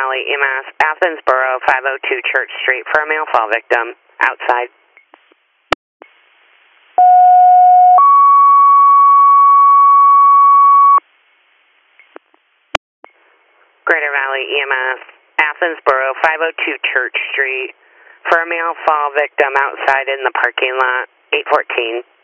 Valley EMS, Athens Borough, 502 Church Street, for a male fall victim, outside. Greater Valley EMS, Athens Borough, 502 Church Street, for a male fall victim outside in the parking lot, 814.